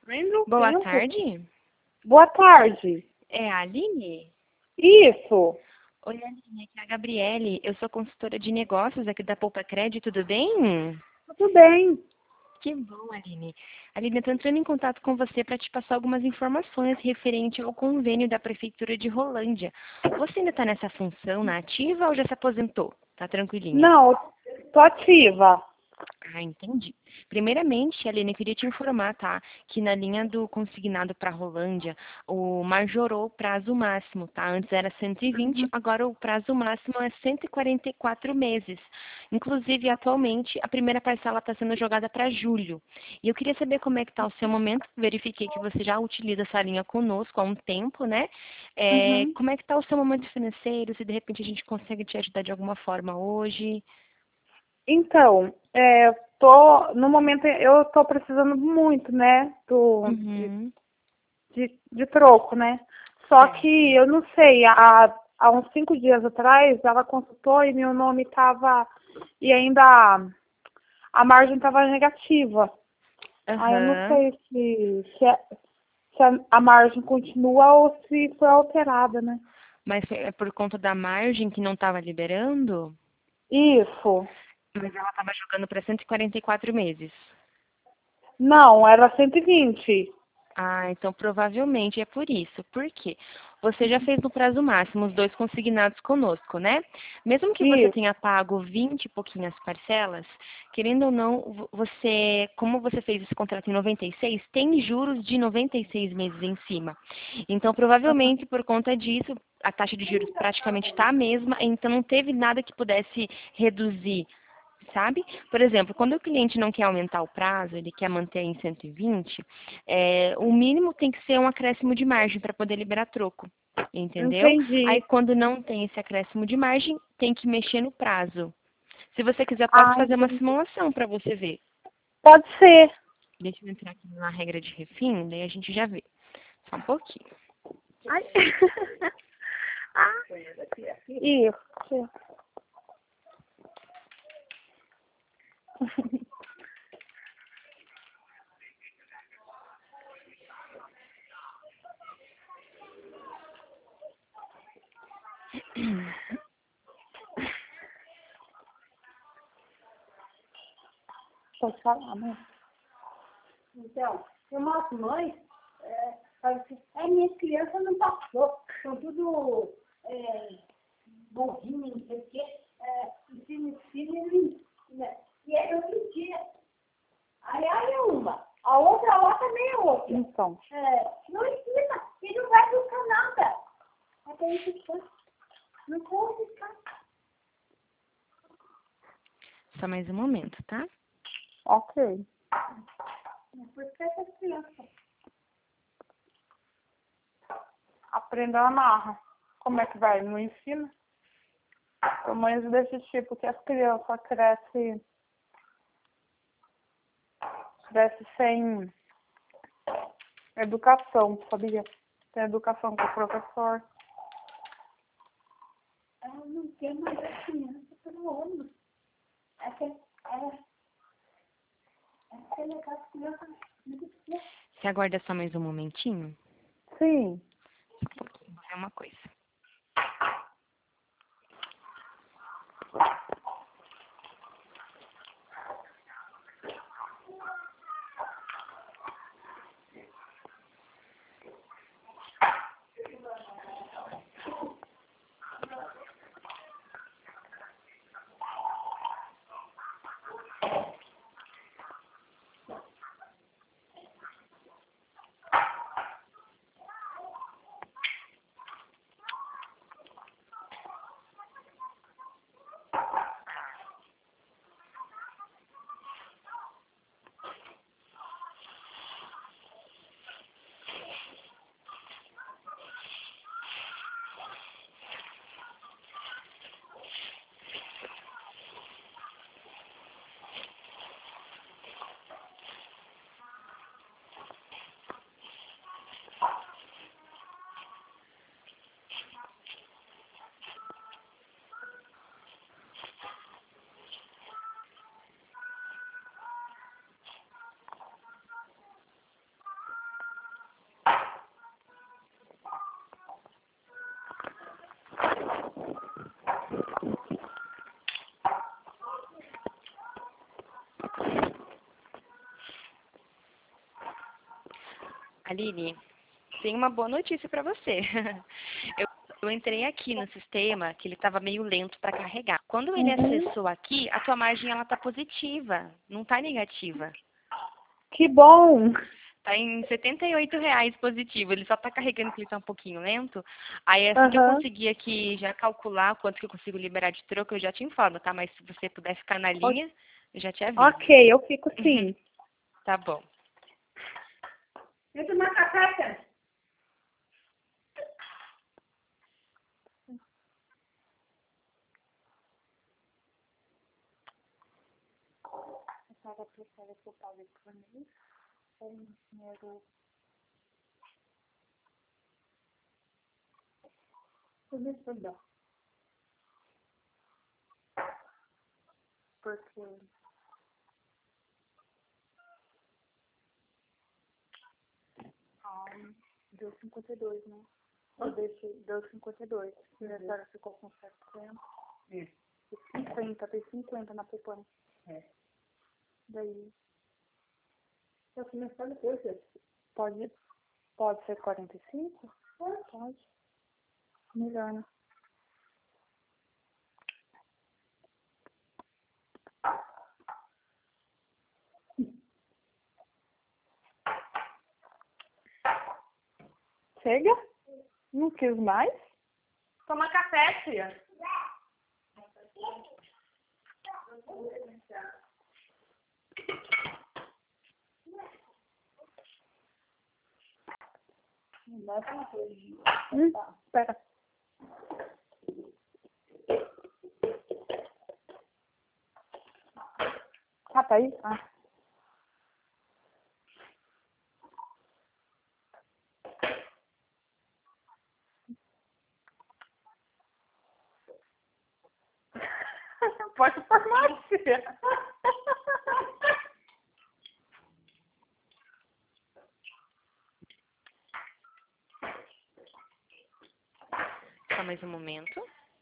Boa tarde. Boa tarde. É a Aline? Isso. Oi, Aline, aqui é a Gabriele. Eu sou consultora de negócios aqui da Poupa Crédito, tudo bem? Tudo bem. Que bom, Aline. Aline, eu estou entrando em contato com você para te passar algumas informações referente ao convênio da Prefeitura de Rolândia. Você ainda está nessa função na ativa ou já se aposentou? Tá tranquilinha? Não, tô ativa. Ah, entendi. Primeiramente, Aline, eu queria te informar, tá? Que na linha do consignado para Rolândia, o majorou o prazo máximo, tá? Antes era 120, agora o prazo máximo é 144 meses. Inclusive, atualmente, a primeira parcela está sendo jogada para julho. E eu queria saber como é que está o seu momento. Verifiquei que você já utiliza essa linha conosco há um tempo, né? Uhum. Como é que está o seu momento financeiro? Se de repente a gente consegue te ajudar de alguma forma hoje? Então, no momento eu tô precisando muito, né, Uhum. de troco, né? Só Certo. que eu não sei, há uns 5 dias atrás ela consultou e meu nome estava, e ainda a margem estava negativa. Aí eu não Aham. sei se a margem continua ou se foi alterada, né? Mas é por conta da margem que não estava liberando? Isso. Mas ela estava jogando para 144 meses. Não, era 120. Ah, então provavelmente é por isso. Por quê? Você já fez no prazo máximo os dois consignados conosco, né? Mesmo que você Isso. tenha pago 20 e pouquinhas parcelas, querendo ou não, você, como você fez esse contrato em 96, tem juros de 96 meses em cima. Então, provavelmente por conta disso, a taxa de juros praticamente está a mesma, então não teve nada que pudesse reduzir, sabe? Por exemplo, quando o cliente não quer aumentar o prazo, ele quer manter em 120, o mínimo tem que ser um acréscimo de margem para poder liberar troco, entendeu? Aí, Entendi. quando não tem esse acréscimo de margem, tem que mexer no prazo. Se você quiser, posso Ah, fazer uma entendi. simulação para você ver. Pode ser. Deixa eu entrar aqui na regra de refim, daí a gente já vê. Só um pouquinho. Ai. Ah, isso. Pode falar, né? Então, eu nosso mãe, fala assim, minhas crianças não passou, são tudo bonzinho, não sei o quê, ensino, né? E aí eu mentia. Aí é uma, a outra lá também é outra. Então. Não ensina, e não vai buscar nada. Até isso, não pode ficar. Só mais um momento, tá? Ok. Porque essas crianças. Aprenda a amarra. Como é que vai? Não ensina? Tamanhos desse tipo que as crianças crescem sem educação, sabia? Sem educação com o professor. Ela não quer mais a criança pelo ano. Aquele caso criança muito pequena. Você aguarda só mais um momentinho? Sim. Só um pouquinho, vou ver uma coisa. Aline, tem uma boa notícia para você. Eu entrei aqui no sistema, que ele estava meio lento para carregar. Quando ele Uhum. acessou aqui, a tua margem ela tá positiva, não tá negativa. Que bom! Tá em R$ 78 positivo. Ele só tá carregando porque ele tá um pouquinho lento. Aí assim que eu Aham. conseguir aqui já calcular quanto que eu consigo liberar de troco, eu já te informo, tá? Mas se você puder ficar na O- linha, eu já te aviso. Ok, eu fico sim. Tá bom. Eu tomar café, cara. A senhora prefere que eu pague por mês ou em dinheiro? Por mês, perdão. Porque deu 52, né? Eu deixei, deu 52. E a senhora ficou com 70. Isso. E 50, tem 50 na poupança. É. Daí, Eu começando a ter, pode ser 45? Pode. Melhor, né? Chega? Não quis mais? Toma café, tia. Espera. Ah, tá aí? Ah. Pode formar, tia. Só mais um momento.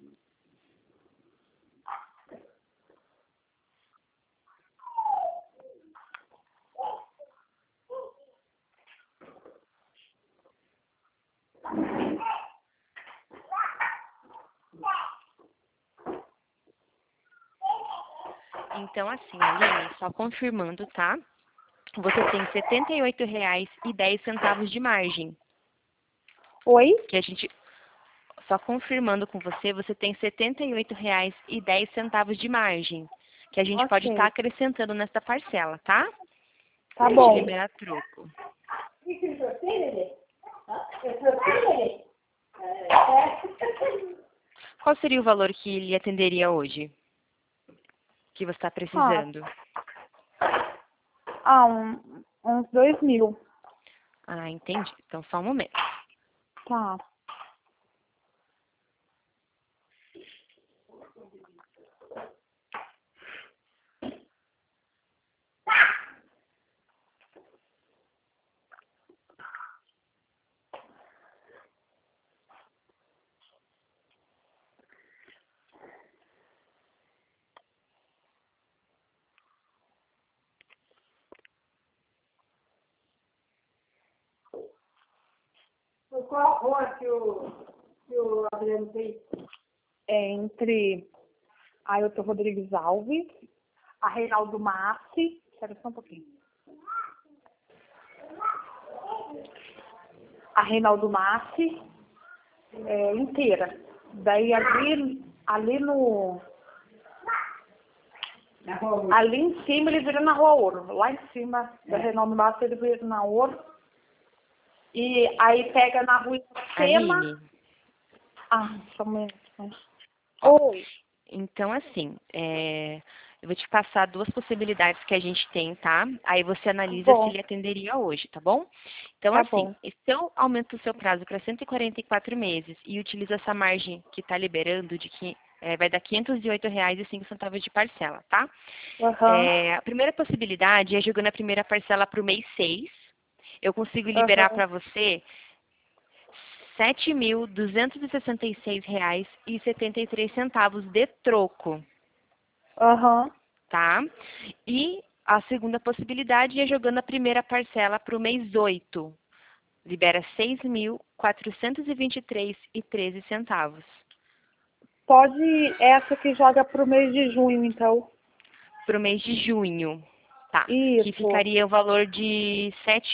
Então, assim, Aline, só confirmando, tá? Você tem R$ 78,10 de margem. Oi? Que a gente, só confirmando com você, você tem R$ 78,10 de margem. Que a gente pode estar Ok. acrescentando nessa parcela, tá? Tá Pra te bom. liberar troco. E que você, Lelê? Eu sou Lelê. Qual seria o valor que lhe atenderia hoje? Que você está Ah, precisando? uns 2.000. Ah, entendi. Então, só um momento. Tá. Qual a rua que o Adriano fez? É entre a Ailton Rodrigues Alves, a Reinaldo Massi. Espera só um pouquinho. A Reinaldo Massi inteira. Daí ali no. Na rua. Ali em cima ele vira na Rua Ouro. Lá em cima da Reinaldo Massi ele vira na Ouro. E aí pega na Rua Sema. Aline, Ah, só um minuto. Oi. então assim, eu vou te passar duas possibilidades que a gente tem, tá? Aí você analisa se Bom, ele atenderia hoje, tá bom? Então, tá assim, bom. se eu aumento o seu prazo para 144 meses e utilizo essa margem que está liberando de que vai dar R$ 508,05 de parcela, tá? Aham, A primeira possibilidade é jogando a primeira parcela para o mês 6. Eu consigo liberar aham, para você R$ 7.266,73 de troco, aham. tá? E a segunda possibilidade é jogando a primeira parcela para o mês 8. Libera 6.423,13 centavos. Pode essa que joga pro mês de junho, então. Para o mês de junho. Tá. Isso. Que ficaria o valor de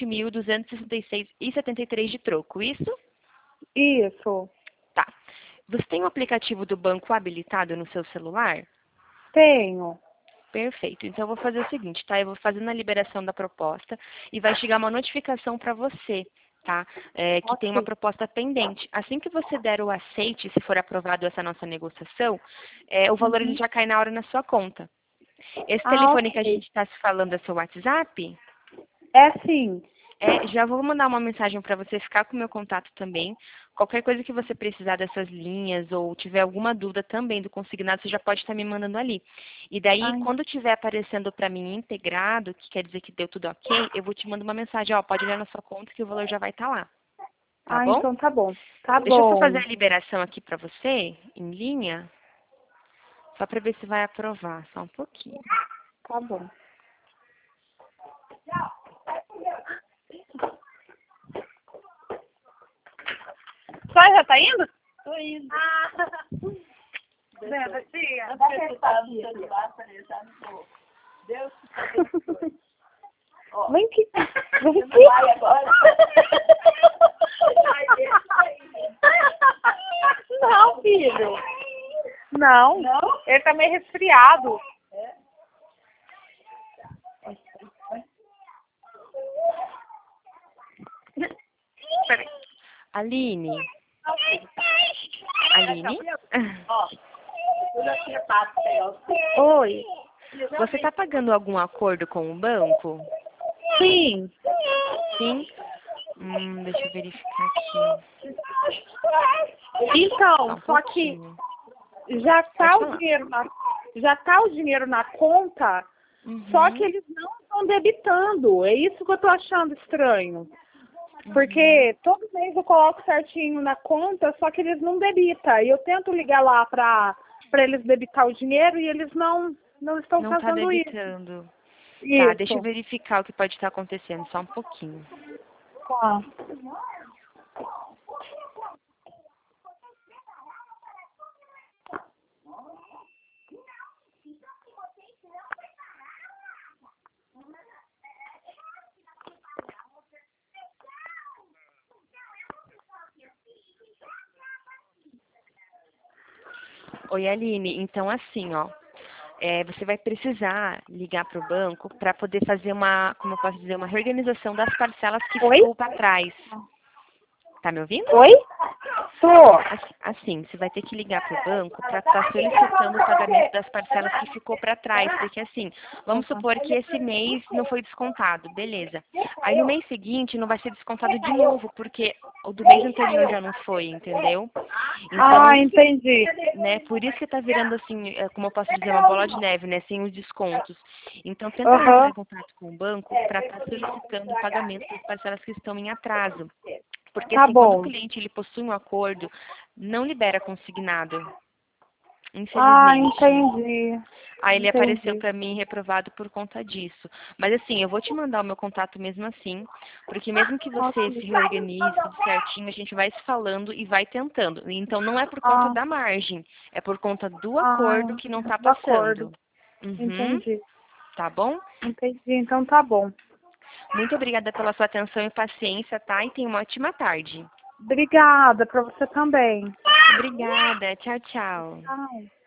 7.266,73 de troco, isso? Isso. Tá. Você tem o aplicativo do banco habilitado no seu celular? Tenho. Perfeito. Então, eu vou fazer o seguinte, tá? Eu vou fazendo a liberação da proposta e vai chegar uma notificação para você, tá? Que tem uma Ok. proposta pendente. Assim que você der o aceite, se for aprovado essa nossa negociação, o valor ele já cai na hora na sua conta. Esse telefone que a Ok. gente está se falando é seu WhatsApp? É sim. Já vou mandar uma mensagem para você ficar com o meu contato também. Qualquer coisa que você precisar dessas linhas ou tiver alguma dúvida também do consignado, você já pode estar me mandando ali. E daí, Ai. quando estiver aparecendo para mim integrado, que quer dizer que deu tudo ok, eu vou te mandar uma mensagem, ó, pode olhar na sua conta que o valor já vai estar lá. Tá bom? Então tá bom. Tá Deixa eu só bom. fazer a liberação aqui para você, em linha, só para ver se vai aprovar, só um pouquinho. Tá bom. Só já tá indo? Tô indo. Débora, tia. Dá pra estar no celular, falei, já não tô. Deus te abençoe. Ó, Vem aqui. Vem você aqui. não vai agora? Ai, deixa aí. Não, filho. Não. Não? Ele tá meio resfriado. É? Peraí. Aline? Aline? Ó, tudo aqui é papel. Oi. Você está pagando algum acordo com o banco? Sim. Sim? Deixa eu verificar aqui. Então, Um só que pouquinho. já tá Pode o falar. dinheiro na conta, só que eles não estão debitando. É isso que eu tô achando estranho. Porque todo mês eu coloco certinho na conta, só que eles não debitam. E eu tento ligar lá para eles debitar o dinheiro e eles não estão Não está fazendo isso. debitando. Tá, Isso. deixa eu verificar o que pode estar acontecendo, só um pouquinho. Tá. Oi, Aline. Então, assim, ó. Você vai precisar ligar para o banco para poder fazer como eu posso dizer, uma reorganização das parcelas que Oi? ficou para trás. Tá me ouvindo? Oi? Tô. Assim, você vai ter que ligar para o banco para estar solicitando o pagamento das parcelas que ficou para trás. Porque assim, vamos supor que esse mês não foi descontado, beleza. Aí no mês seguinte não vai ser descontado de novo, porque o do mês anterior já não foi, entendeu? Então, Entendi. né, por isso que tá virando assim, como eu posso dizer, uma bola de neve, né, sem os descontos. Então, tenta entrar em contato com o banco para estar solicitando o pagamento das parcelas que estão em atraso. Porque Tá assim, quando o bom. cliente ele possui um acordo, não libera consignado. Infelizmente. Entendi. Aí ele apareceu Entendi. para mim reprovado por conta disso. Mas assim, eu vou te mandar o meu contato mesmo assim, porque mesmo que você se reorganize tudo certinho, a gente vai se falando e vai tentando. Então não é por conta da margem, é por conta do acordo que não está Do acordo. passando. Uhum. Entendi. Tá bom? Entendi. Então tá bom. Muito obrigada pela sua atenção e paciência, tá? E tenha uma ótima tarde. Obrigada para você também. Obrigada. Tchau, tchau. Tchau.